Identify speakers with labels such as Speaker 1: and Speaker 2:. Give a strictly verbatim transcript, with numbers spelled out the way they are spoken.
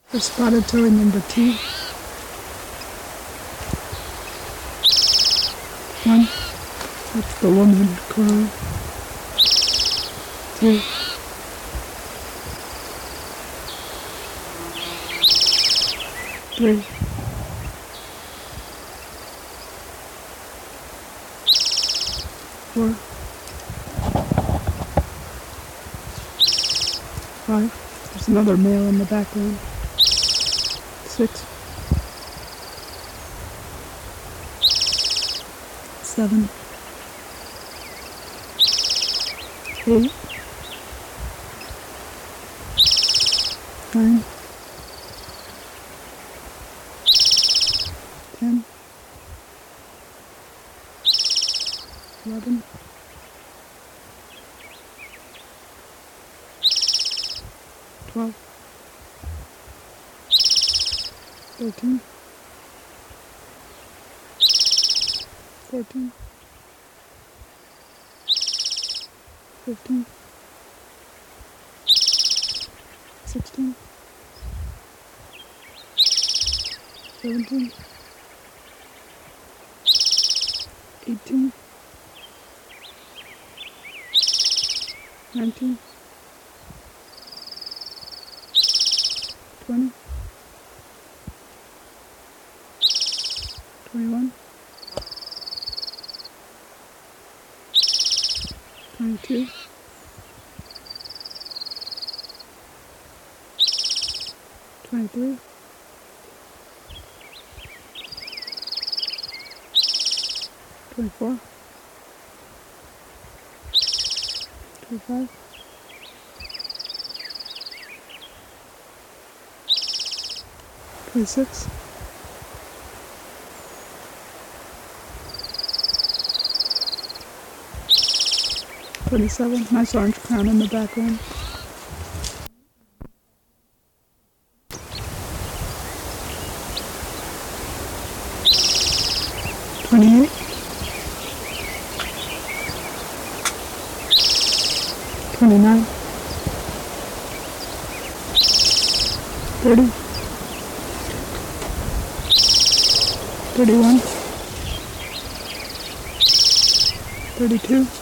Speaker 1: For spotted toad number two. One. That's the woman crow. Two. Three. Four. Five. There's another male in the background. Six. Seven. Eight. Nine. Ten. Eleven. Twelve. Thirteen. Fourteen. Fifteen. Sixteen. Seventeen. Eighteen. Nineteen. Twenty. Twenty-one. Twenty-two. Twenty-three. Twenty-four. Twenty-five. Twenty-six. Twenty-seven. Nice orange crown in the background. Twenty-eight. Twenty-nine. Thirty. Thirty-one. Thirty-two.